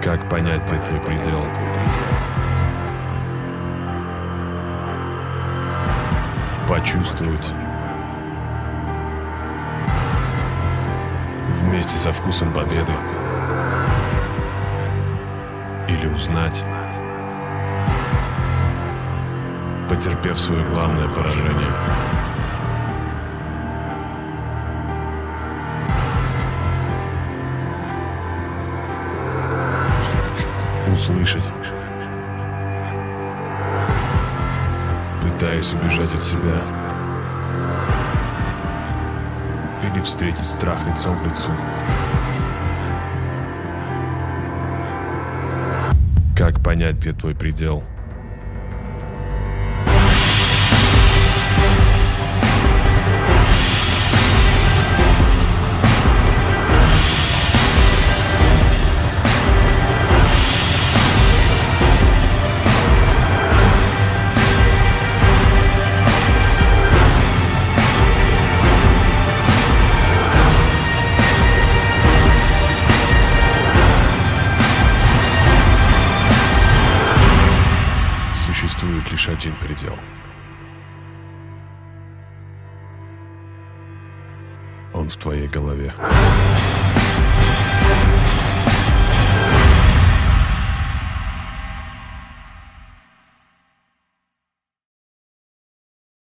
Как понять, где твой предел? Почувствовать. Вместе со вкусом победы. Или узнать, потерпев свое главное поражение. Услышать. Пытаясь убежать от себя. Или встретить страх лицом к лицу. Как понять, где твой предел? Существует лишь один предел. Он в твоей голове.